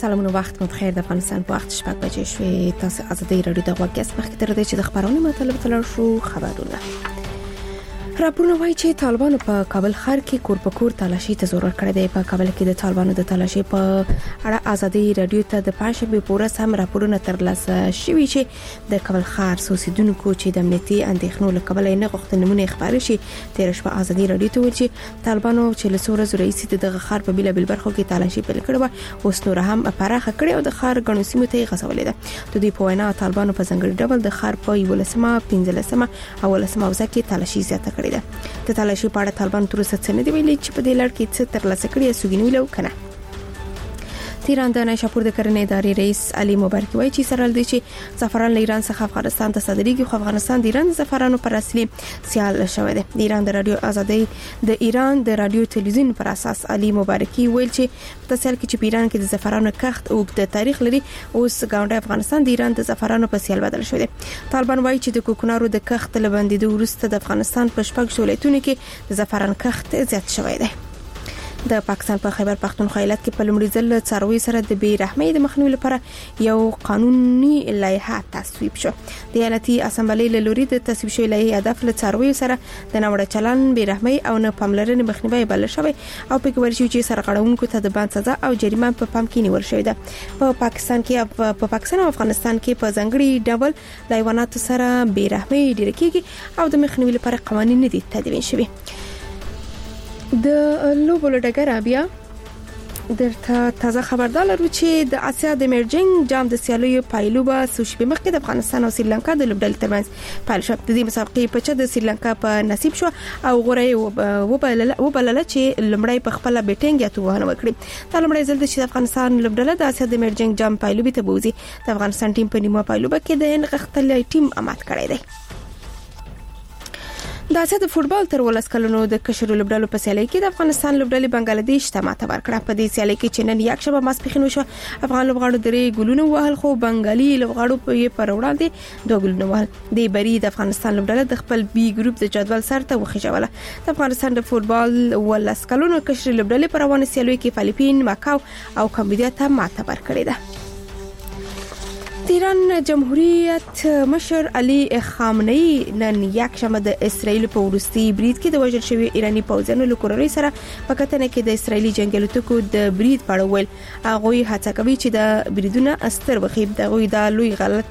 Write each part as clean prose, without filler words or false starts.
سلامونه، وخت مو بخیر. د افغانستان په وخت شپږ بجې شوې. تاسو ازادي رادیو د غوږ مخکې تر دې چې د خبرونو مطلب تلل شو خبرونه. راپورونه وایي چې طالبانو په کابل ښار کې کور په کور تلاشي ته زور ورکړی دی. په کابل کې د طالبانو د تلاشي په اړه ازادي رادیو ته د پنځشنبه پورې سم راپورونه ترلاسه شوي چې د کابل ښار اوسیدونکو چې د امنیتي اندېښنو له کبله نه غوښتنمونه خبري شي تیر شپه ازادي رادیو ته ویل چې طالبانو چې له څو ورځې رئیس دغه ښار په بیل برخو کې تلاشي پیل کړو اوس نور هم پراخه کړي او د ښار غنو سیمو ته غځولې ده. د دې په وینا طالبانو په ځنګړي ډول د ښار په 15 15 او 15 وزه کې تلاشي زیاته کړې ده. د تلاشي په اړه طالبان تر اوسه څه نه دی ویلي چې په دې لړ کې څه ترلاسه کړي سوګینوي لو کنه. ایران د نشاپور د کرنې ادارې رئیس علي مبارک وایي چې سره لدی چې زعفران له ایران څخه افغانستان ته صادریږي خو افغانستان د ایران زعفرانو پر اصلي سیال شوی دی. د ایران د رادیو ازادي د ایران د رادیو تلویزیون پر اساس علي مبارکي ویل چې په تسل کې چې ایران کې د زعفرانو کښت او د تاریخ لري اوس ګاونډي افغانستان د ایران د زعفرانو په سیال بدل شوی دی. طالبان وایي چې د کوکنارو د کښت لبندې د ورسته د افغانستان په شپږ ولایتونو کې د زعفران کښت زیات شوی دی. د پاکستان په خیبر پختونخوا ایالت کې په لومړي ځل څاروي سره د بې رحمۍ د مخنیوي لپاره یو قانوني لایحه تصویب شو. د ایالتي اسمبلی له لوري د تصویب شوی لایحه هدف له څاروي سره د نوړه چلن بې رحمۍ او نه پاملرنې مخنیوي بل شوی او په ورشي چې سرغړونکو ته د باندې سزا او جریمه په پام کې نیول شوی ده. په پاکستان او افغانستان کې په ځنګړي ډول لایحات سره بې رحمۍ ډیر کېږي او د مخنیوي لپاره قوانين نه دي تدوین شوی. د لوبو لډګر بیا درته تازه خبردار لرو چې د آسیا د مرجنګ جام د سیالیو پایلوبه سوشبې مخکې د افغانستان او سریلانکا د لوبډلې ترمنځ پایل شو. د دې مسابقې په چا د سریلانکا په نصیب شو او غوړې وبلله چې لمړی په خپل بیټینګ یا توهانه وکړي. دا لمړی ځل چې د افغانستان لوبډله د آسیا د مرجنګ جام پایلوبې ته بوزي. د افغانستان ټیم په نیمه پایلوبه کې د غختلې ټیم امات کړی دی. د آسیا د فوتبال تر 12 کلونو د کشر لوبډلو په سیالي کې د افغانستان لوبډلې بنگلاديش ته ماته ورکړه. په دې سیالي کې چې نن یک شبه ماسپخین وشو افغان لوبغاړو درې ګولونه وهل خو بنگالي لوبغاړو په پر وړاندې 2 ګولونه وهل. د بری د افغانستان لوبډله د خپل بي ګروپ د جدول سر ته وخیژوله. د افغانستان د فوتبال 12 کلونو کشر لوبډلې پر روانه سیالي کې فلیپین، ماکاو او کمبودیا ته ماته ورکړه ده. د ایران جمهوریت مشر علي خامنه‌ای نن یک شنبه د اسرایل په وروستي برید کې د وژل شوی ایرانی پوځیانو له کورنۍ سره په کتنه کې د اسرایلی جنگیالتوکو د برید په اړه ویل. هغه هڅه کوي چې د بریدونو استر وخیب دغه د لوی غلط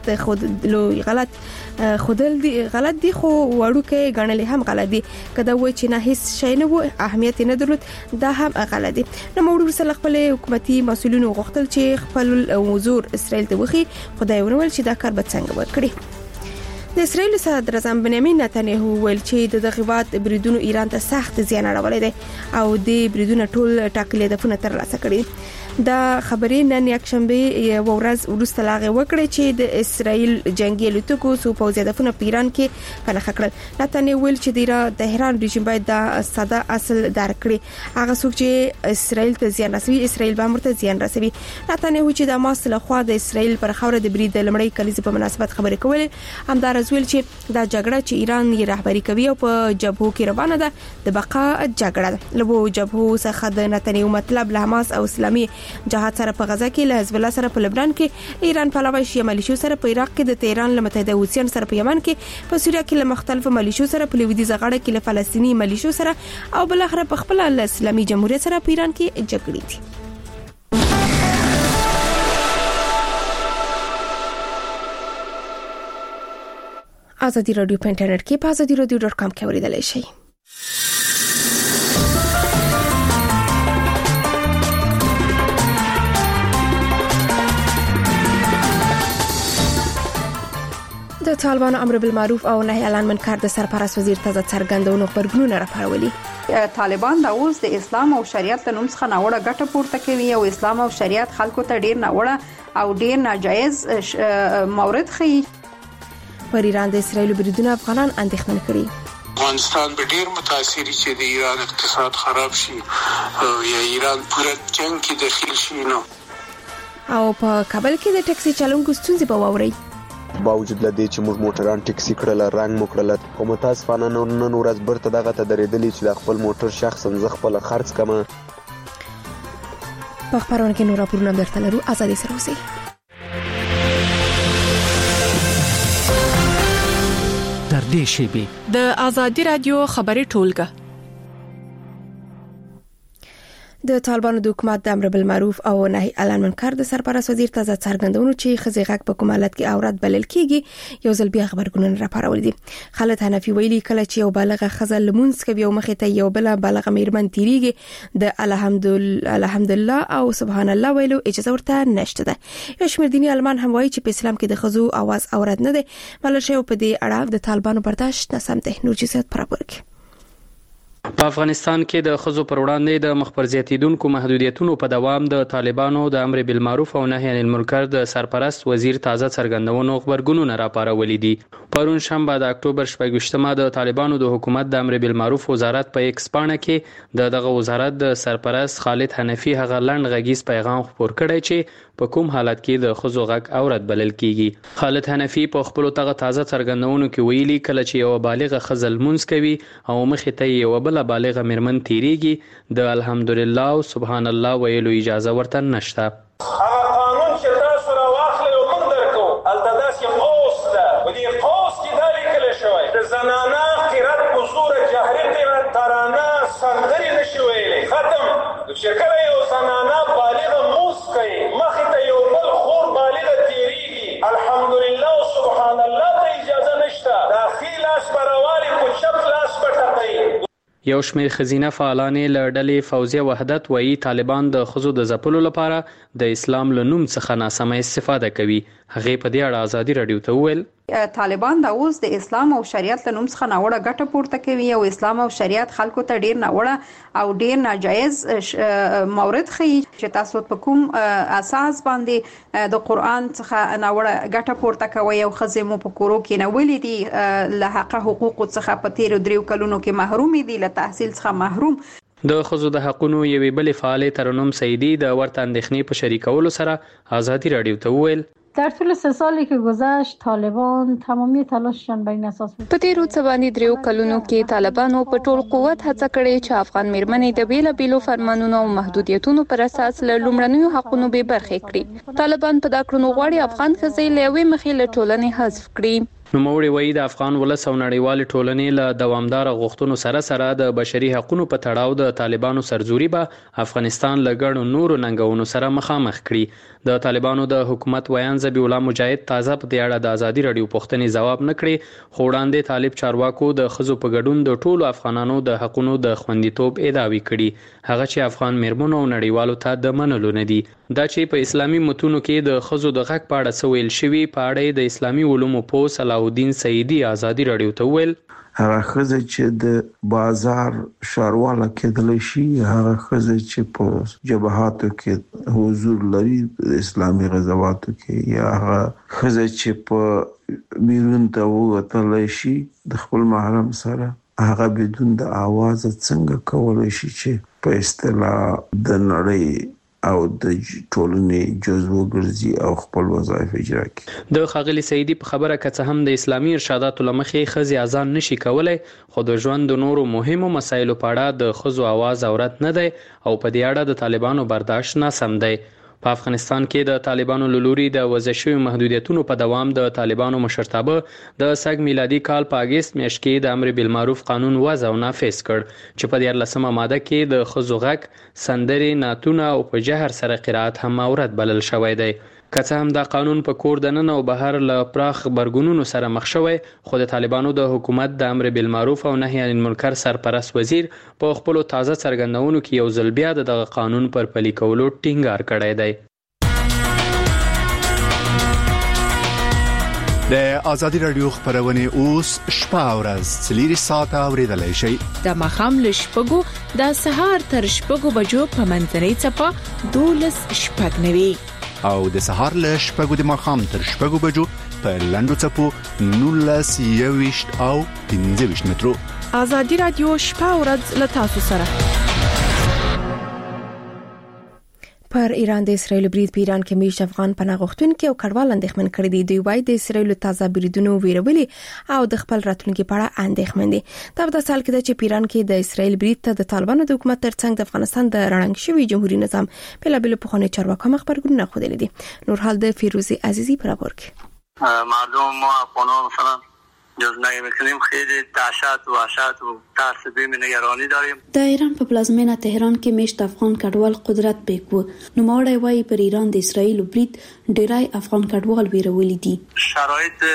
غلط دي خو وړوکې غنلې هم غلط دي. کله وای چې نه هیڅ شی نه وو اهمیت نه درلود دا هم غلط دي. نو موږ سره خپل حکومتي مسؤلینو غوښتل چې خپل وزور اسرایل ته وخی خدای ونول چې دا کار به څنګه وکړي. د اسرایل صدر اعظم بنیامین نتنیاهو ویل چې د دغوات بریدونو ایران ته سخت زیان اړولې ده او د بریدونو ټول ټاکلي هدفونه ترلاسه کړي. دا خبرې نن یک شنبه ورځ وروسته لاغه وکړه چې د اسرایل جنگي الوتکو سو پوځي هدفونه په ایران کې پناه کړل. نتنیاهو ویل چې د تهران رژیم باید دا ساده اصل درک کړي. هغه څوک چې اسرایل ته زیان رسوي اسرایل به مرته زیان رسوي. نتنیاهو چې د حماس له خوا د اسرایل پر خوره د برید لمړی کلیزه په مناسبت خبرې کولې همدار ویل چې دا جګړه چې ایران یې رهبری کوي او په جبهو کې روانه ده د بقا جګړه ده. لبو جبهو څخه د نتنیاهو مطلب له حماس او اسلامي جهاد سره په غزا کې له حزب الله سره په لبنان کې ایران په علاوه شیعه ملیشو سره په عراق کې د تهران له متحده حوثیان سره په یمن کې په سوریه کې له مختلفو ملیشو سره په لویدیځه غاړه کې له فلسطینی ملیشو سره او بل اخر په خپل اسلامي جمهوریت سره په ایران کې جګړې دي. ازادي رادیو په انټرنیټ کې په azadiradio.com کې اوریدلای شئ. د طالبانو امر بالمعروف او نهي اعلان منکر د سرپرست وزیر تازه څرګندونو خبرګونونه راپارولي. طالبان د اوس د اسلام او شریعت له نوم څخه ناوړه ګټه پورته کوي او اسلام او شریعت خلکو ته ډیر ناوړه او ډیر ناجایز مورد ښیي. پر ایران د اسرایل بریدونه افغانان اندېښمن کړي. افغانستان به ډیر متاثر شي چې د ایران اقتصاد خراب شي او یا ایران پوره جنگ کې داخل شي. نو او په کابل کې د ټکسي چلونکو ستونزې به واوري. باوجود لدې چې موږ موټران ټکسي کړل رنګ مو کړل او متاسفانه نن ورځ برته دغه ته درېدلې چې د خپل موټر شخصا ز خپل خرڅ کما. په خبرونه کې نور راپورونه درته لرو. ازادي سره اوسئ. در دې شیبې د ازادي رادیو خبري ټولګه د طالبانو د حکومت د امر بالمعروف او نهي عن المنکر د سرپرست وزیر تازه څرګندونه چې خزي غږ په کوم حالت کې اورات بلل کیږي یو ځل بیا خبرګونونه راپارول دي. خالد حنفي ویلي کله چې یو بالغه خزل لمونځ کوي او مخې ته یو بل بالغه میرمن تیریږي د الحمدلله او سبحان الله ویلو اجازه ورته نشته ده. یو شمېر دیني علمان هم وایي چې په اسلام کې د خزو आवाज اورات نه ده. ملشه په دې اړه د طالبانو برداشت نه سم ده. نور جزئیات پرابرګ. په افغانستان کې د خزو پر وړاندې د مخبر زیاتیدونکو محدودیتونو په دوام د طالبانو د امر بالمعروف او نهي عن المنکر د سرپرست وزیر تازه څرګندونو خبرګونونه راپارولې دي. پرون شنبه د اکتوبر 28مه د طالبانو د حکومت د امر بالمعروف وزارت په ایکس پاڼه کې دغه وزارت د سرپرست خالد حنفي هغه لنډ غږیز پیغام خپور کړی چې په کوم حالت کې د خزو غږ اورات بلل کیږي. خالد حنفي په خپل تازه څرګندونو کې ویلي کله چې یو بالغه خزل مونږ کوي او مخې ته یو بل بالغه میرمن تیریږي د الحمدلله او سبحان الله ویلو اجازه ورته نشته. هغه قانون چې تاسو را واخلئ او موږ درکو هلته داسې قوس ده. په دې قوس کې دا لیکلی شوی د زنانه قرت په زور جهري قرت ترانه سندرې نشي ویلی. ختم. چې کله یو زنانه بالغه مونځ کوي مخې ته یو بل خور بالغه تیریږي الحمدلله او سبحان الله ته اجازه نشته. دا ښي لاس به راوالي په چپ لاس به ټپوي. یو شمېر ښځینه فعالانې له ډلې فوزیه وحدت وایي طالبان د ښځو د ځپلو لپاره د اسلام له نوم څخه ناسمه استفاده کوي. هغې په دې اړه ازادي راډیو ته وویل طالبان دا اوس د اسلام او شریعت له نوم څخه ناوړه ګټه پورته کوي او اسلام او شریعت خلکو ته ډیر ناوړه او ډیر ناجایز مورد خي چې تاسو په کوم اساس باندې د قران څخه ناوړه ګټه پورته کوي او خزمو په کورو کې نه ولې دي له حق حقوق څخه په تیر دریو کلونو کې محروم دي له تحصیل څخه محروم. د خزو د حقونو یوې بلې فعالې ترنم سیدی د ورته اندېښنې په شریکولو سره ازادي راډیو ته وویل در طول 3 سالی که گذشت طالبان تمامی تلاششان بین اساس په تیرو څه باندې دریو کلونو کې طالبانو په ټول قوت هڅه کړې چې افغان میرمنې د بیلابیلو فرمانونو او محدودیتونو پر اساس له لومړنیو حقونو به برخې کړي. طالبان په دا کړنو غواړي افغان ښځې له یوې مخې له ټولنې حذف کړي. نوموړي وایي د افغان ولس او نړیوال ټولنې له دوامدار غوښتنو سره د بشري حقوقو په تړاو د طالبانو سرزوري به افغانستان له ګڼو نورو ننګونو سره مخامخ کړي. د طالبانو د حکومت ویان ذبیح الله مجاهد تازه په دې اړه د ازادي راډیو پوښتنې ځواب نه کړي. خو وړاندې طالب چارواکو د ښځو په ګډون د ټولو افغانانو د حقونو د خوندیتوب ادعاوې کړي. هغه چې افغان میرمنو او نړیوالو ته د منلو نه دي. دا چې په اسلامي متونو کې د ښځو د حق په اړه څه ویل شوي په اړه د اسلامي علومو پوه صلاح الدین سیدی ازادي راډیو ته ویل هغه ښځه چې د بازار ښارواله کېدلی شي هغه ښځه چې په جبهاتو کې حضور لري د اسلامي غزواتو کې یا هغه ښځه چې په بیرون ته ووتلی شي د خپل محرم سره هغه بدون د आवाज څنګه کولای شي چې په اصطلاح د نړۍ او د ټولنې جزو ګرځي او خپل وظایف اجرا کوي. د ښاغلي سیدی په خبره که هم د اسلامي ارشاداتو لمخې ښځې اذان نشي کولای خو د ژوند د نورو مهمو مسایلو په اړه د ښځو आवाज اورات نه دی او په دې اړه د طالبانو برداشت ناسم دی. په افغانستان کې د طالبانو له لوري د وضع شویو محدودیتونو په دوام د طالبانو مشرتابه د سږ میلادي کال په اگست میاشت کې د امر بالمعروف قانون وضع او نافذ کړ چې په 14مه ماده کې د ښځو غږ سندرې نعتونه او په جهر سره قرائت هم اورات بلل شوی دی. که څه هم دا قانون په کور دننه او بهر له پراخ غبرګونونو سره مخ شوی خو د طالبانو د حکومت د امر بالمعروف او نهي عن المنکر سرپرست وزیر په خپل تازه څرګندونو کې یو ځل بیا دغه قانون پر پلي کولو ټینګار کړی دی. د ازادي راډیو خبرونه اوس شپه او ورځ 4 ساعته اوریدلای شئ. د مخام له شپږو د سهار تر شپږو بجو په منځنۍ چپه 12 شپږ نوي او د سهار له شپږو د مخام تر شپږو بجو په لنډو چپو 19 او 15 مترو. ازادي راډیو شپه او ورځ له تاسو سره. پر ایران د اسرایل برید په ایران کې میش افغان پناه غوښتونکو او کډوال اندېښمن کړي دي. دوی وايي د اسرایل تازه بریدونو ویرولي او د خپل راتلونکي په اړه اندېښمن دي. دا په سال کې د ایران کې د اسرایل برید ته د طالبانو د حکومت ترڅنګ د افغانستان د رڼنګ شوی جمهوریت نظام په لابل په خونه چارواکو خبرګون خوده لیدي. نور حال د فیروزی عزیزی پر راپور کې مردم ما افغانان مثلا جزنه میکنیم خیلی دهشت و وحشت و ترس بیم نگرانی داریم. د ایران په پلازمینه تهران کې میشت افغان کډوال قدرت بیکو نوموړی وايي پر ایران د اسرایل برید ډیرای افغان کډوال ویرولې دي. شرایط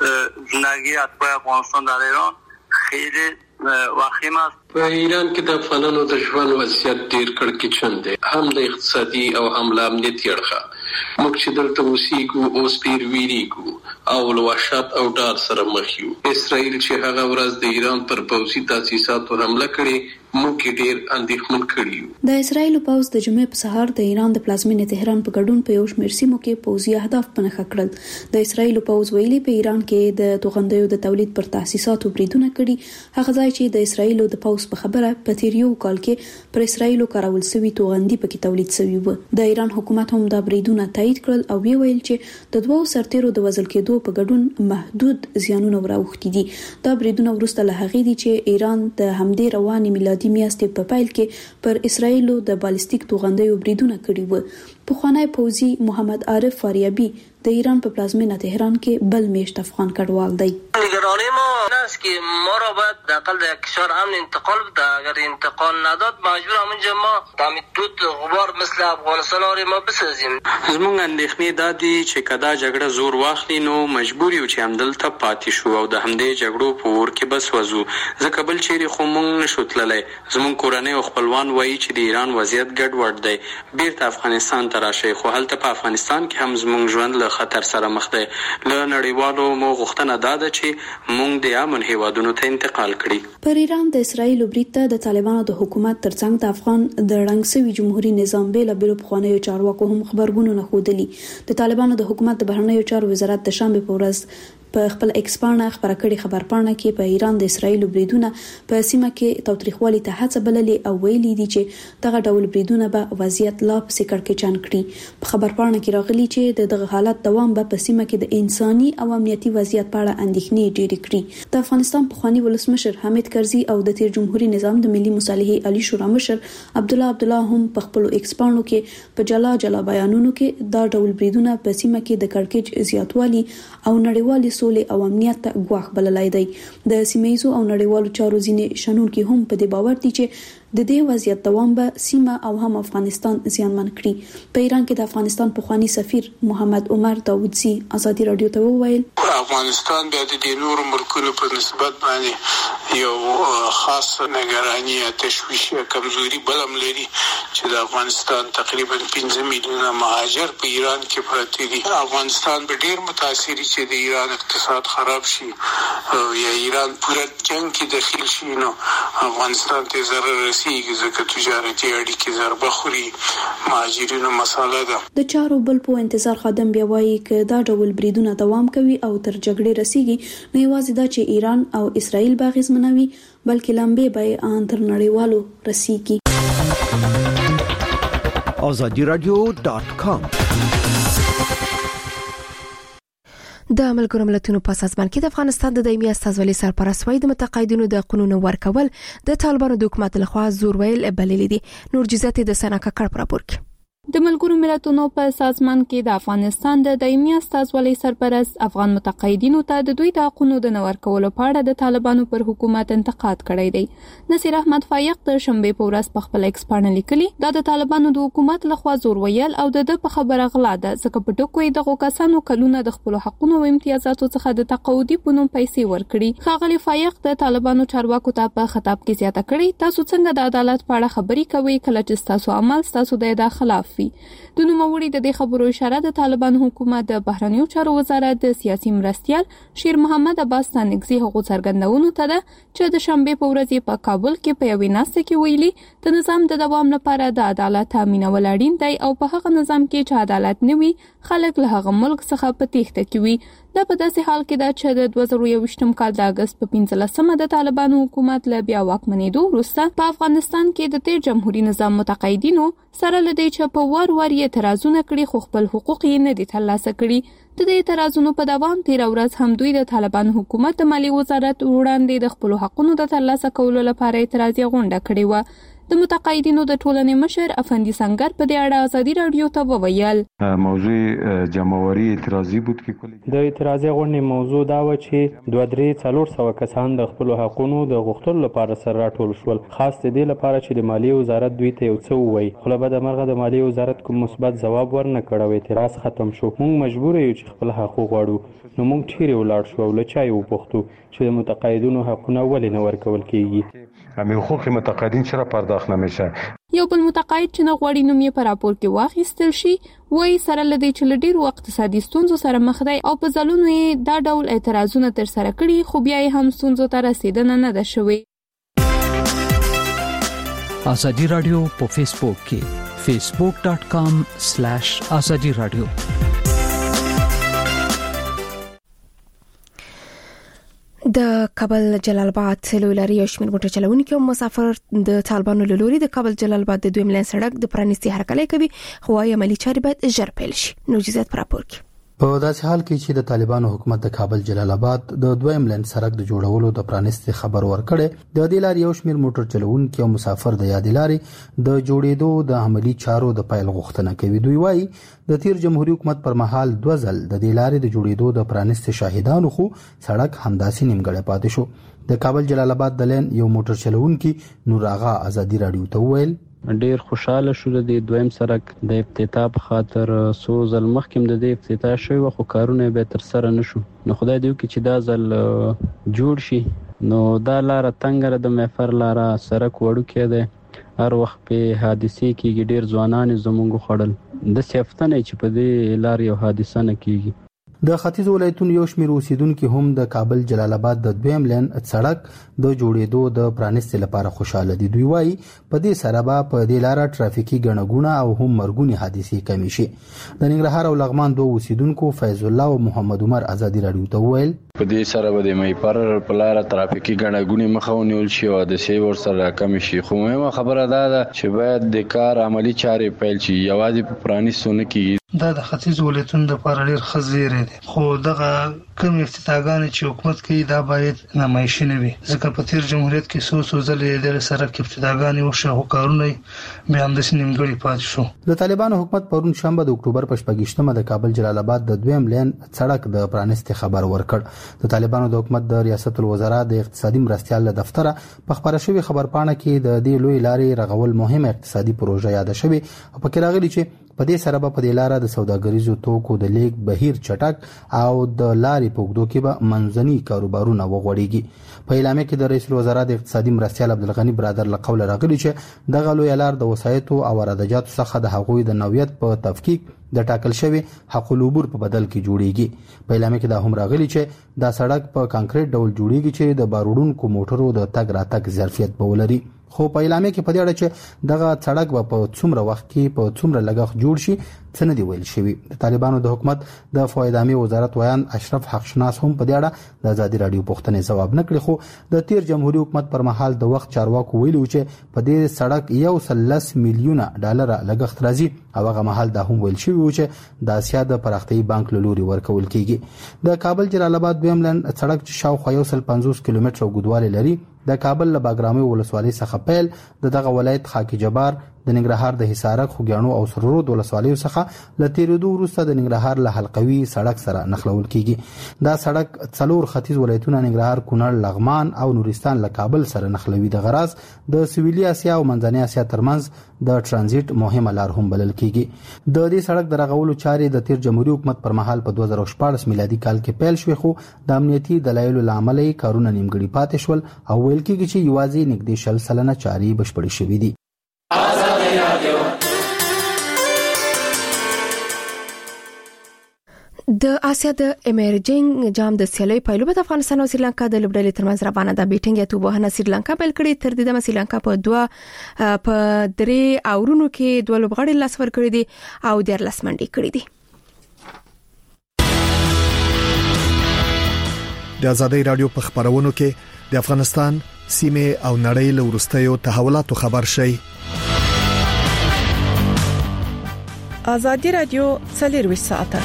زندگی اتباع افغانستان در ایران خیلی وخیم است. په ایران کې د افغانانو د ژوند وضعیت ډیر کړکېچن دی، هم د اقتصادي او هم له امنیتي اړخه. موږ چې دلته اوسېږو اوس ډیر ویریږو او له وحشت او ډار سره مخ یو. اسرائیل چې هغه ورځ د ایران پر پوځي تاسیساتو حمله کړې موږ ډیر اندېښمن کړیو. د اسرائیل پوځ د جمعې په سهار د ایران د پلازمینې تهران په ګډون په یو شمېر سیمو کې پوځي اهداف په نښه کړل. د اسرائیل پوځ ویلي په ایران کې د توغندیو د تولید پر تاسیساتو بریدونه کړي. هغه ځای چې د اسرائیل د پوځ په خبره په تیر یو کال کې پر اسرائیل کارول شوی توغندي پکې تولید شوی و. د ایران حکومت هم دا بریدونه تایید کړل او ویل چې د دوو سرتیرو د وژل کېدو په ګډون محدود زیانونه راوښتي دي. دا بریدونه وروسته له هغې دي چې ایران د همدې رواني میلادي میاشتې په پیل کې پر اسرائیل د بالستیک توغندیو بریدونه کړي وو. پخوانی پوځي محمد عارف فاریابی د ایران په پلازمینه تهران کې بل میشت افغان کډوال دی. نگرانی ما است که ما را باید داخل در کشور امن انتقال بده. اگر انتقال نداد مجبور همونجا ما دود غبار مثل افغانستان آره ما بسازیم. زمونږ اندېښنې دا دي چې کدا جګړه زور واخلي نو مجبور یو چې همدلته پاتې شو او د همدې جګړو په اور کې بس وځو. ځکه بل چیرې خو مونږ نشو تللی. زمونږ کورنۍ او خپلوان وایي چې د ایران وضعیت ګډوډ دی، بیرته افغانستان ته راشئ. خو هلته په افغانستان کې هم زمونږ ژوند له خطر سره مخ دی. له نړیوالو مو غوښتنه دا ده چې مونږ د امن هیوادونو ته انتقال کړي. پر ایران د اسرایل برید ته د طالبانو د حکومت ترڅنګ د افغان د رنګ سوي جمهوریت نظام بیل پخوانیو چارواکو هم خبرګونونه ښودلي. د طالبانو د حکومت د بهرنیو چارو وزارت د شنبه په ورځ په خپل ایکس پاڼه خبره کړې خبرپاڼه کې په ایران د اسرایل بریدونه په سیمه کې تاوتریخوالي ته هڅه بللې او ویلي دي چې دغه ډول بریدونه به وضعیت لا پسې کړکېچن کړي. په خبرپاڼه کې راغلي چې دغه حالت دوام به په سیمه کې د انساني او امنیتي وضعیت په اړه اندېښنې ډېرې کړي. د افغانستان پخوانی ولسمشر حامد کرزي او د تیر جمهوریت نظام د ملي مصالحې عالی شورا مشر عبدالله هم په خپل ایکس پاڼو کې په جلا بیانونو کې دا ډول بریدونه په سیمه کې د کړکېچ زیاتوالي او نړیوالي سولې او امنیت ته ګواښ بللای دی. د سیمه‌ییزو او نړیوالو چارو ځینې شنونکي هم په دې باور دي چې د دې وضعیت دوام به سیمه او هم افغانستان زیانمن کړي. په ایران کې د افغانستان پخوانی سفیر محمد عمر داودزی ازادي رادیو ته وویل افغانستان بیا د نورو ملکونو په نسبت باندې یو خاص نگرانی یا تشویش یا کمزوري بلم لري چې د افغانستان تقریبا 15 میلیونه مهاجر په ایران کې پراته دي. افغانستان به ډیر متاثر چې د ایران اقتصاد خراب شي یا ایران پوره جنگ کې داخل شي نو افغانستان ته ضرر رسیږي ځکه تجارتي اړیکې ضربه خوري. مهاجرینو مساله ده. د چارو بل په انتظار خادم بیا وایي چې دا ډول بریدونه دوام کوي او تر جګړې رسیږي نو یوازې دا چې ایران او اسرائیل به اغیزمنوي بلکې لمبې به تر نړیوالو رسیږي. azadiradio.com د ملګرو ملتونو په سازمان کې د افغانستان د دایمي استازولۍ سرپرست وايي د متقاعدینو د قانون ورکول د طالبانو د حکومت لخوا زور ویل بللي دي. نور جزئیات د سناکا کړ راپور کې. د ملګرو ملتونو په سازمان کې د افغانستان د دایمي استازولۍ سرپرست افغان متقاعدینو ته د دوی د حقوقو د نور کولو په اړه د طالبانو پر حکومت انتقاد کړی دی. نصیر احمد فایق د شنبه په ورځ په خپل ایکس پاڼه لیکلي دا د طالبانو د حکومت لخوا زور ویل او د په خبره غلا ده ځکه په ټکو یې دغه کسانو کلونه د خپل حقوقو او امتیازاتو څخه د تقاعدي پونم پیسې ورکړي. ښاغلي فایق د طالبانو چارواکو ته په خطاب کې زیاته کړي تاسو څنګه د عدالت په اړه خبري کوئ کله چې تاسو عمل تاسو د خلاف وي. د نوموړي د دې خبرو اشاره د طالبان حکومت د بهرنیو چارو وزارت د سیاسي مرستیال شیر محمد عباس تانګزي هغو څرګندونو ته ده چې د شنبه په ورځ په کابل کې په یوې ناستې کې ویلي د نظام د دوام لپاره د عدالت تامینول اړین دی او په هغه نظام کې چې عدالت نه وي خلک له هغه ملک څخه په تېښته کې وي. دا په داسې حال کې ده چې د 2021م کال د اگست په 15مه د طالبانو حکومت له بیا واکمنېدو وروسته په افغانستان کې د تیر جمهوریت نظام متقاعدینو سره لدی چې په وار اعتراضونه کړي خو خپل حقوق یې نه دي ترلاسه کړي. د دې اعتراضونو په دوام 13 ورځ هم دوی د طالبانو حکومت د مالی وزارت وړاندې د خپل حقوقو د ترلاسه کولو لپاره اعتراضي غونډه کړې و. د متقاعدینو د ټولنې مشر افندي سنگر په دې اړه ازادي رادیو ته وویل موضوع جمعواري اعتراضي بود کې کلی د اعتراضي غونډې موضوع دا و چې 2-3-400 کسان د خپل حقوقو د غوښتلو لپاره سره راټول شول، خاص د دې لپاره چې د مالی وزارت دوی ته یو څه ووایي، خو له بده مرغه د مالی وزارت کوم مثبت ځواب ورنه کړ او اعتراض ختم شو. موږ مجبور یو چې خپل حقوق غواړو، نو موږ چیرې ولاړ شو او له چا یې وپوښتو چې د متقاعدینو حقونه ولې نه ورکول کیږي. همې حقوق متقاعدین چرا پرداخت نمیشه؟ یو بل متقاعد چې نه غواړي نوم یې په راپور کې واخیستل شي وایي سره لدی چې له ډېرو اقتصادي ستونزو سره مخ دی او په ځلونو یې دا ډول اعتراضونه ترسره کړي خو بیا یې هم ستونزو ته رسیدنه نه ده شوې. ازادي رادیو په فیسبوک کې facebook.com/azadi radio. د کابل جلال آباد لوی لارې یو شمېر موټر چلوونکي او مسافر د طالبانو له لوري د کابل جلال آباد د دویم لین سړک د پرانیستي هرکلی کوي، خو وايي عملي چارې باید ژر پیل شي. نوجزات پر راپور کې په داسې حال کې چې د طالبانو حکومت د کابل جلال آباد د دویم لین سړک د جوړولو د پرانیستي خبر ورکړي، د دې لارې یو شمېر موټر چلوونکي او مسافر د یادې لارې د جوړېدو د عملي چارو د پیل غوښتنه کوي. دوی وايي د تیر جمهوریت حکومت پر مهال 2 ځل د دې لارې د جوړېدو د پرانیستي شاهدانو خو سړک همداسې نیمګړی پاتې شو. د کابل جلال آباد د لین یو موټر چلوونکي نور آغا ازادي رادیو ته وویل ډیر خوشاله شو د دویم سړک د افتتاح په خاطر سو ځل مخکې د دې افتتاح شوی خو کارونه به تر سره نشو، نو خدای دې وکړي چې دا ځل جوړ شي. نو دا لار تنګره د محفر لار سړک وړو کې ده، هر وخت په حادثه کې ډیر ځوانان زمونږ خړل د سیافتنه چې په دې لار یو حادثه نه کیږي. د ختیځ ولایتونو یو شمېر اوسیدونکو هم د کابل جلال آباد د دویم لین سړک د جوړېدو د پرانیستي لپاره خوشاله دي. دوی وايي په دې سره به په دې لار ټرافیکي ګڼهګونه او هم مرګونی حادثې کمې شي. د ننګرهار او لغمان دوه اوسیدونکو فیض الله او محمد عمر ازادي رادیو ته وویل په دې سره به د میپر په لار ټرافیکي ګڼهګونې مخه ونیول شي او د سی ور سره کم شي. خو مهمه خبره ده چې باید د کار عملی چارې پیل شي، یوازې په پرانیستونه کې دا د ختیځ ولایتونو لپاره ډېر خزیره دي، خو دغه کوم افتتاحګانې چې حکومت کوي دا باید نمایشي نه وي، ځکه په تیر جمهوریت کې څو ځلې د سړک افتتاحګانې وشو خو کارونه بیا هم د نیمګړي پاتې شو. د طالبانو حکومت پرون شنبه د اکتوبر په 28مه د کابل جلال آباد د دویم لین سړک د پرانیستي خبر ورکړ. د طالبانو د حکومت د ریاست الوزرا د اقتصادي مرستيال له دفتره په خبره شوی خبرپاڼه کې د دې لوی لارې رغول مهمه اقتصادي پروژه یاد شوی او پکې راغلي چې په دې سره په دې لار د سوداګریزو توکو د لیک بهیر چټک او د لارې په اوږدو کې به منځني کاروبارونه وغوړيږي. په اعلامیه کې د رئیس الوزرا د اقتصادي مرستيال عبدالغنی برادر له قوله راغلي چې دغه لوی لار د وسایتو او وارداتو څخه د هغوی د نوعیت په تفکیک د ټاکل شوی حق العبور په بدل کې جوړیږي. په اعلامیه کې دا هم راغلي چې دا سړک په کانکریټ ډول جوړیږي چې د باروړونکو موټرو د تګ راتګ ظرفیت به ولري. خو په اعلامیه کې په دې اړه چې دغه سړک په څومره وخت کې په څومره لګښت جوړ شي څه نه دی ویل شوی. د طالبانو د حکومت د فواید عامه وزارت ویان اشرف حقشناس هم په دې اړه د ازادي رادیو پوښتنې ځواب نه کړی، خو د تیر جمهوریت حکومت پر مهال د وخت چارواکو ویلو چې په دې سړک $1 میلیونه لګښت راځي او هغه مهال دا هم ویل شوی و چې د اسیا د پراختیايي بانک له لوري ورکول کیږي. د کابل جلال آباد دویم لین سړک چې شاوخوا 150 کیلومتره اوږدوالی لري د کابل له باګرامي ولسوالۍ څخه پیل دغه ولایت خاکی جبار د ننګرهار د حصارک خوګیانو او سرورود ولسوالیو څخه ل تیرېدو وروسته د ننګرهار له حلقوي سړک سره نښلول کیږي. دا سړک څلور ختیځ ولایتونه ننګرهار، کونړ، لغمان او نورستان له کابل سره نښلوي. د غراض د سویلي اسیا او منځنۍ اسیا ترمنځ د ترانزیت مهمه لار هم بلل کیږي. د دې سړک د رغولو چارې د تیر جمهوریت حکومت پر مهال په 2014 میلادي کال کې پیل شوې، خو د امنیتي دلایلو لامل یې کارونه نیمګړي پاتې شول او ویل کیږي چې یوازې نږدې 100% چارې بشپړې شوې دي. د آسیا د امرجنګ جام د سیالي پایلو په افغانستان او سریلانکا د لوبډلې ترمنځ روانه ده. بیټینګ ته وبهنه سریلانکا بل کړي، تر دې د سریلانکا په 3 اورونو کې 2 لوبغاړي لاس ور کړی دي او 14 منډي کړی دي. د ازادي رادیو په خبرونو کې د افغانستان سیمه او نړۍ له ورستیو تحولاتو خبر شي. ازادي رادیو 24 ساعته.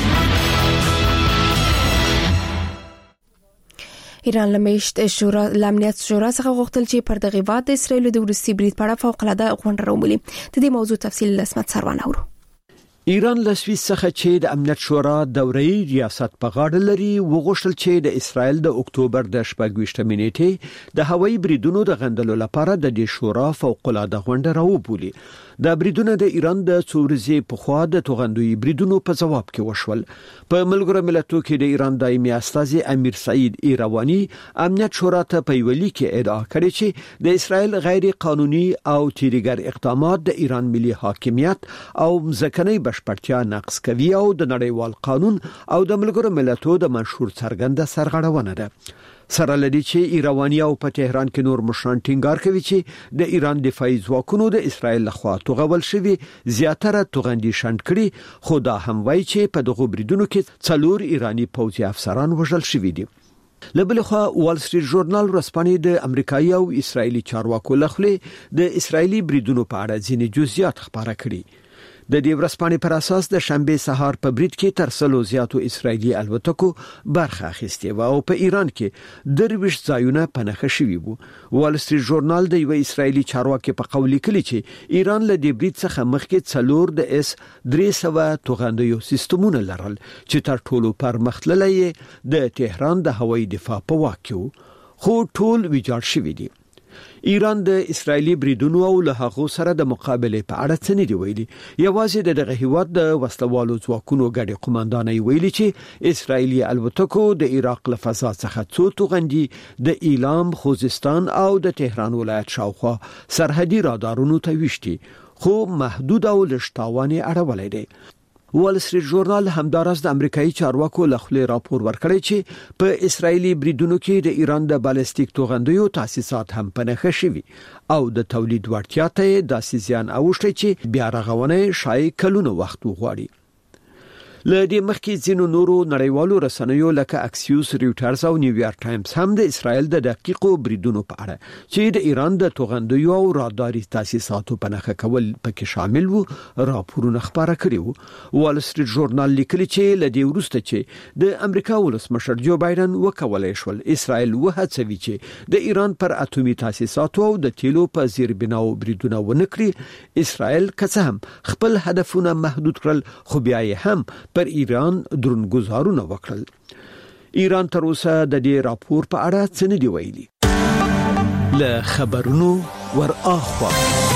ایران لمشت شورا لامنیت شورا څخه غوښتل چې پر دغه واد د اسرایل د روسي برید په اړه فوق‌العاده غونډه راوړي. د دې موضوع تفصیل لسمت سروان اورو. ایران له سویس څخه چې د امنیت شورا دوري ریاست په غاړه لري وغوښتل چې د اسرایل د اکتوبر د 28 نیټې د هوایي بریدونو د غندلو لپاره د دې شورا فوق‌العاده غونډه راوبولي. دا بریدونه د ایران د څورزي په خوا د توغندوی بریدونو په جواب کې وشول. په ملګرو ملتونو کې د ایران دایمي استازي امیر سعید ایروانی امنیت شورا ته په ویلي کې ادعا کړې چې د اسرایل غیر قانوني او تیریګر اقدامات د ایران ملي حاکمیت او ځکهنی بشپړتیا نقض کوي او د نړیوال قانون او د ملګرو ملتونو د منشور څرګنده سرغړونه ده. سره لدی چې ایروانی او په تهران کې نور مشران ټینګار کوي چې د ایران دفاعي ځواکونو د اسرایل لخوا توغول شوی زیاتره توغندي شند کړي، خو دا هم وایي چې په دغه بریدونو کې 4 ایرانی پوځي افسران وژل شوي دي. لبلخوا وال سټریټ ژورنال ورسپانې د امریکایي او اسرایلی چارواکو لخوا د اسرایلی بریدونو په اړه ځینې جزئیات خبره کړي. د دې ورسپانې پر اساس د شنبه سهار په برید کې تر سلو زیاتو اسرایلی الوتکو برخه اخیستې و او په ایران کې درویش ځایونه پنهخه شوي وو. وال سټریټ ژورنال د یو اسرایلی چارواکي په قول لیکلی چې ایران له دې برید څخه مخکې 4 د اس 300 توغندیو سیستمونه لرل چې تر ټولو پرمختللي د تهران د هوایي دفاع په واک کې خو ټول ویجاړ شوي دي. ایران د اسرایلی بریدونو او له هغه سره د مقابله په اړه څه نه دی ویلي. یوازې د هیواد د وسلوالو ځواکونو ګډي قوماندانۍ ویلي چې اسرایلی الوتکو د عراق له فضا څخه څو توغندي د ایلام، خوزستان او د تهران ولایت شاوخوا سرحدي رادارونو ته وشتي، خو محدود او لشتاوانه اړولې دي. وال سټریټ ژورنال همدارس د امریکایي چارواکو لخوا راپور ورکړی چې په اسرایلی بریدونو کې د ایران د بالستیک توغندیو تاسیسات هم پنهخه شوي او د تولید وړتیا ته د سیزيان اوښتي چې بیا رغونه شای کلونه وخت وغواړي. لدې مخکې ځینو نورو نړیوالو رسنیو لکه اکسیوس، ریوټرز او نیویارک ټایمز هم د اسرایل د دقیقو بریدونو په اړه چې د ایران د توغندیو او راداري تاسیساتو پنهخه کول پکې شامل وو راپورونه خبره کړي وو. وال سټریټ ژورنال لیکلی چې لدې وروسته چې د امریکا ولسمشر جو بایدن وکولای شول اسرایل وهڅوي چې د ایران پر اټومي تاسیساتو او د تیلو په زیربناو بریدونه ونکړي. اسرایل که هم خپل هدفونه محدود کړل، خو بیا یې هم پر ایران درنګزارونه وکړل. ایران تر اوسه د دې راپور په اړه څه نه دی ویلي. له خبرونو ور اخوا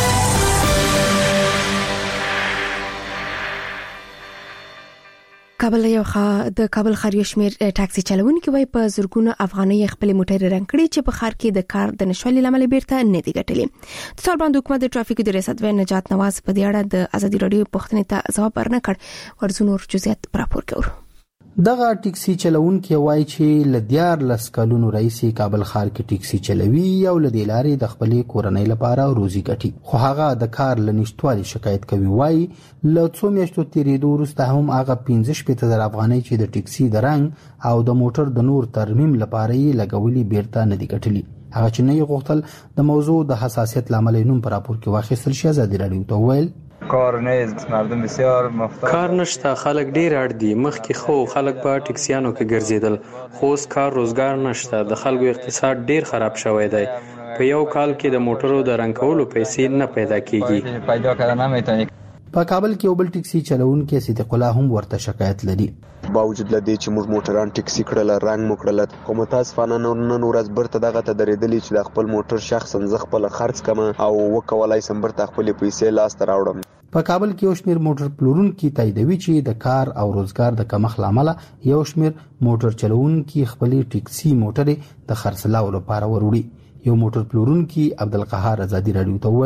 د کابل ښار یو شمېر ټاکسي چلوونکي وایي په زرګونو افغانۍ خپل موټر رنګ کړي چې په ښار کې د کار د نشوالي لامل بیرته نه دی ګټلې. د طالبان حکومت د ټرافیکو د ریاست وزیر نجات نواز په دې اړه د ازادي رادیو پوښتنې ته ځواب ورنکړ. ورزونور جزئیات راپور کوي. دغه ټیکسي چلوونکي وایي چې لدیار لسکالونو رئیسي کابل ښار کې ټیکسي چلوي او لدې لارې د خپلې کورنۍ لپاره روزي ګټي، خو هغه د کار لنشټوالي شکایت کوي. وایي له څو میاشتو تیریدو وروسته هم هغه 15,000 افغانۍ چې د ټیکسي د رنګ او د موټر د نور ترمیم لپاره یې لګولي بیرته نه دي ګټلي. هغه چې نه یې غوښتل د موضوع د حساسیت لامل نوم پر راپور کې واخیستل شي. ازادي رادیو ته ویل کار نیست، مردم بسیار محتاج، کار نشته، خلک ډیر اړ دي. مخکې خو خلک په ټیکسیانو کې ګرځیدل، خو اوس کار روزګار نشته. د خلکو اقتصاد ډیر خراب شوی دی. په یو کال کې د موټرو د رنګ کولو پیسې نه پیدا کیږي. پیدا کړه نه میتونی. په کابل کې یو بل ټیکسي چلوونکی صدیق الله هم ورته شکایت لري. باوجود لدی چې موږ موټران ټیکسي کړل، رنګ مکړل، کوم متاسفانه نن ورځ برته دغه ته درېدلی چې د خپل موټر شخصا ز خپل خرڅ کما او وکولای سم برته خپل پیسې لاس ته راوړم. په کابل کې یو شمېر موټر پلورونکي تاییدوي چې د کار او روزګار د کمښت لامل یو شمېر موټر چلوونکي خپل ټیکسي موټر د خرڅلاو لپاره وروړي. یو موټر پلورونکي عبدالقهار ازادي رادیو ته ویل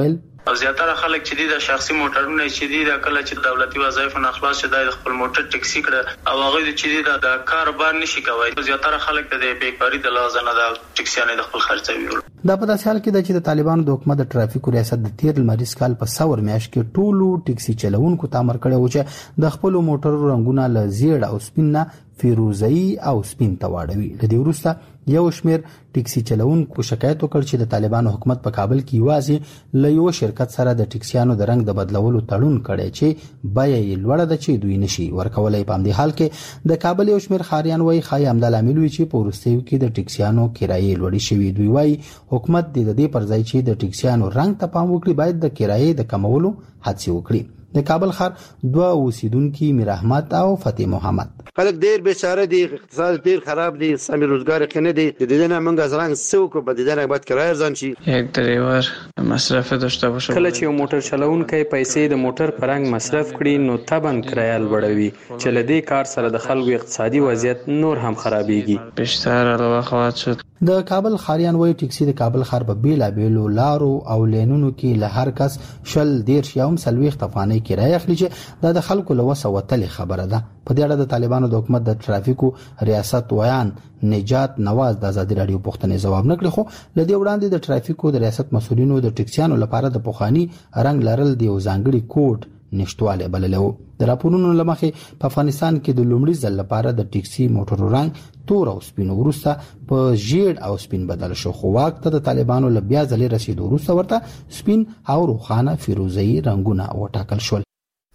او زیاتره خلک چې د شخصي موټرونو چې د کله چې دولتي وظایف نه خلاص شي د خپل موټر ټیکسي کړه او هغه چې د کاروبار نشي کوي زیاتره خلک د بیکاری د لازم نه د ټیکسیانه د خپل خرڅوي. دا په داسې حال کې د چې د طالبانو د حکومت د ټرافیکو ریاست د 13 لمریز کال په څور میاشت کې ټولو ټیکسي چلوونکو ته امر کړی و چې د خپل موټرو رنگونه له زیړ او سپین نه فیروزه‌ای او سپین ته واړوي. د دې وروسته یو شمیر ټیکسي چلوونکو شکایت وکړ چې د طالبانو حکومت په کابل کې یوازې له یو شرکت سره د ټیکسیانو د رنگ د بدلولو تړون کړی چې بیه یې لوړه ده چې دوی نشي ورکولای. په همدې حال کې د کابل یو شمیر خاریان وایي خای عمل لامل وي چې په وروستیو کې د ټیکسیانو کرایې لوړې شوې. دوی وایي حکومت د دې پر ځای چې د ټیکسیانو رنگ ته پام وکړي باید د کرایې د کمولو هڅه وکړي. د کابل ښار دوه اوسیدونکو میر احمد او فتح محمد خلک ډیر بیچاره دي، اقتصاد ډیر خراب دي، سمې روزګار خنه دي. د دې نه موږ ځان سوق په دې نه باید کرایه ځان شي. یک ډرایور مصرف داشته باشه. کله چې موټر چلوونکی پیسې د موټر پرنګ مصرف کړي نو تبن کرایه لوړوي چې لدې کار سره د خلکو اقتصادي وضعیت نور هم خرابېږي. بیشتر علاوه خواهد شد. د کابل خاریان وایي ټیکسي د کابل ښار په بیلابیلو لارو او لینونو کې له هر کس 40 یا 40 افغانۍ کرایه اخلي چې د خلکو له وسه وتلې خبره ده. په دې اړه د طالبانو د حکومت د ټرافیکو ریاست ویان نجات نواز د آزادي رادیو پوښتنې ځواب نکړي، خو لدې وړاندې د ټرافیکو د ریاست مسولینو د ټیکسیانو لپاره د پوخانی رنگ لرل د یو ځانګړي کوډ نشټواله بللو. د راپورونو لمخې په افغانستان کې د لومړي ځل لپاره د ټیکسي موټرو رنگ تور او سپین وروسته په ژیړ او سپین بدل شو، خو وخت د طالبانو له بیا ځلې رسیدو وروسته ورته سپین او روښانه فیروزه‌ای رنگونه وټاکل شول.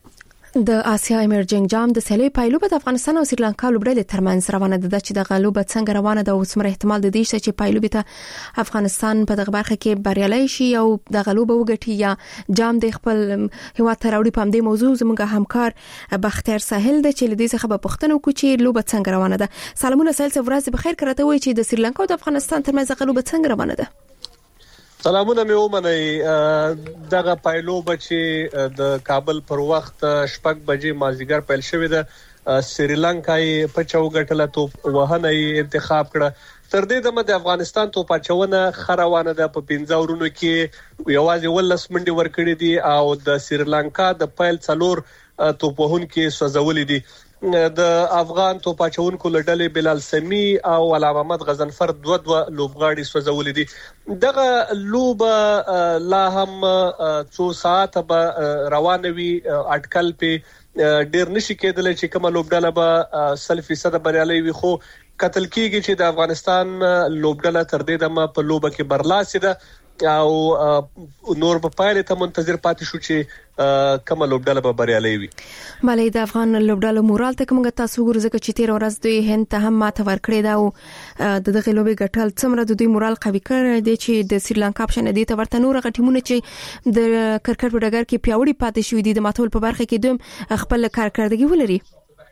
د آسیا ایمرجنګ جام د سیالۍ پایلو په افغانستان او سریلانکا لوبډلې ترمنځ روانه ده چې د غلوب څنګه روانه ده او څومره احتمال د دې چې پایلو ته افغانستان په دغه برخه کې بریالي شي او د غلوب وګټي یا جام د خپل هیواد ته راوړي. په همدې موضوع زموږ همکار بختیار ساحل د چې لدې څخه په پښتنو کې چې لوب څنګه روانه ده. سلامونه سهیل، ورځ بخیر. کړته وای چې د سریلانکا او د افغانستان ترمنځ غلوب څنګه روانه ده؟ سلامونه مې ومنئ. دغه پایلو چې د کابل پر وخت 6 بجې مازیګر پیل شوې ده، سریلانکای په چوغټله توپ وهنه انتخاب کړه. تر دې دمه د افغانستان توپ اچونه خروانه ده. په 15 ورونو کې یوازې 18 منډي ورکړې دي او د سریلانکا د پیل 4 توپ وهونکو سوځولې دي. د افغان توپ اچونکو لړلې بلال سمی او علامه محمد غزنفر دوه لوبغاړي سوځولې دي. دغه لوب لا هم 2 ساعت به روانوي. اټکل په ډیر نشي کېدل چې کومه لوبډاله به 100% بریالي وي، خو قتل کېږي چې د افغانستان لوبډاله تر دې دمه په لوبه کې برلاسي ده او نور په پایله ته منتظر پاتې شو چې کومه لوبډاله به بریالي وي. مالې د افغان لوبډالو مورال ته کومه تاسو ګورئ چې 13 ورځ دوی هند ته هم ماته ورکړې ده او د دغه لوبې ګټل څومره د دوی مورال قوي کړی دی چې د سریلانکا اپشن دی ته ورته نور غټیمونه چې د کرکټ په ډګر کې پیاوړي پاتې شوې دي د ماتول په برخه کې دوی خپل کارکړدګي ولري.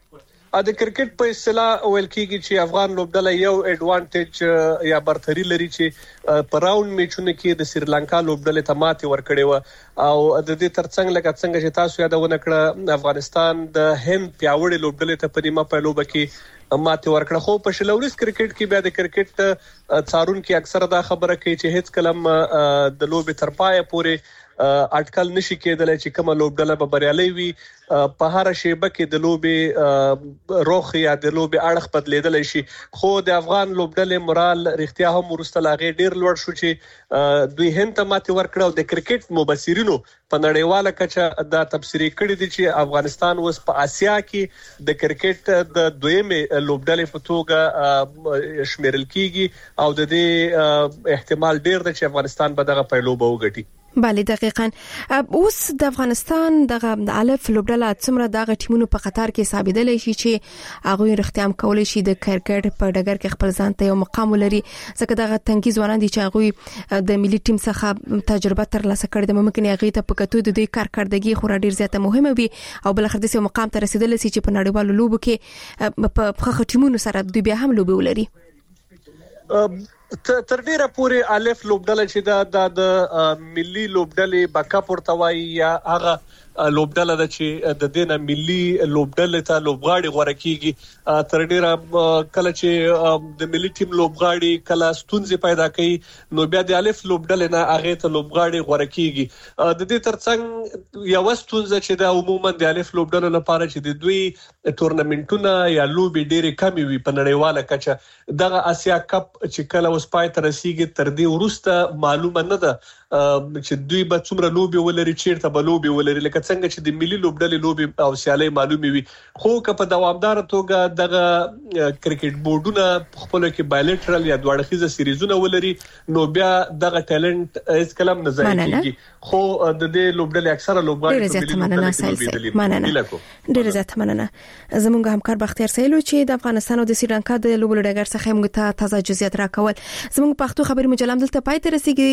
د کرکټ په اصطلاح ویل کېږي چې افغان لوبډله یو اډوانټیج یا برتری لري چې په راوند میچونو کې د سریلانکا لوبډله ته ماتې ورکړې و او د دې ترڅنګ لکه څنګه چې تاسو یادونه کړه افغانستان د هند پیاوړې لوبډله ته په نیمه پیلوبه کې ماتې ورکړه. خو په شلوريس کرکټ کې بیا د کرکټ څارون کې اکثره دا خبره کوي چې هیڅ کلم د لوبې تر پایه پورې اټکل نشي کېدل چې کومه لوبډله به بریالي وي. په هر شیبه کې د لوبې روخ یا د لوبې اړخ بدلیدل شي، خو د افغان لوبډلې مورال رښتیا هم ورسته لاغې ډیر لوړ شو چې دوی هند ته ماتې ورکړه. او د کرکټ مبصرینو په نړیواله کچه دا تبصری کړی دي چې افغانستان اوس په آسیا کې د کرکټ د دویمه لوبډلې په توګه شمیرل کیږي او د دې احتمال ډیر دی چې افغانستان به دغه پیلوبه وګټي. بله دقیقاً. اوس د افغانستان دغه الف لوبډله څومره دغه ټیمونو په قطار کې ثابتېدل شي چې هغه رښتیا هم کولای شي د کرکټ په ډګر کې خپل ځان ته یو مقام ولري، ځکه دغه تنکي ځوانان دي چې هغه د ملي ټیم څخه تجربه ترلاسه کړې ده. ممکن هغه ته په کتو د دې کارکړدګي خورا ډیر زیاته مهمه وي او بل اخر د سیمه مقام ته رسیدل شي چې په نړیوالو لوبو کې په خخ ټیمونو سره دوی بیا هم لوبي ولري. تر ډیره پورې الف لوبډله چې د ملي لوبډلې بکاپ ورته وایي یا هغه لوبډله د چې د دینه ملي لوبډله ته لوبغاړي غوړه کیږي تر ډیره کله چې د ملي ټیم لوبغاړي کله ستونزې پیدا کوي نو بیا د الف لوبډله نه هغه ته لوبغاړي غوړه کیږي د دې ترڅنګ یو ستونزه چې د عموما د الف لوبډله لپاره چې د دوی ټورنمنټونه یا لوبي ډېرې کمی وي په نړیواله کچه دغه آسیا کپ چې کله اوس پای ته رسیدي تر دې وروسته معلومه نه ده چې دوی به څومره لوبي ولري چیرته به لوبي ولري لکه څنګه چې د ملي لوبډلې لوبي او سیالي معلومي وي خو که په دوامدار توګه دغه کرکټ بورډونه خپل کې بایلټرل یا دوړخیزه سیریزونه ولري نو بیا دغه ټالنت هیڅ کلام نه ځای کیږي خو د دې لوبډلې اکثره لوبغاړي ډېر زیات مننه زموږ همکار بختیار سیلو چې د افغانستان او د سریلانکا د لوبډلې څخه موږ ته تازه جزئیات راکول زموږ پښتو خبري مجله دلته پای ته رسیدي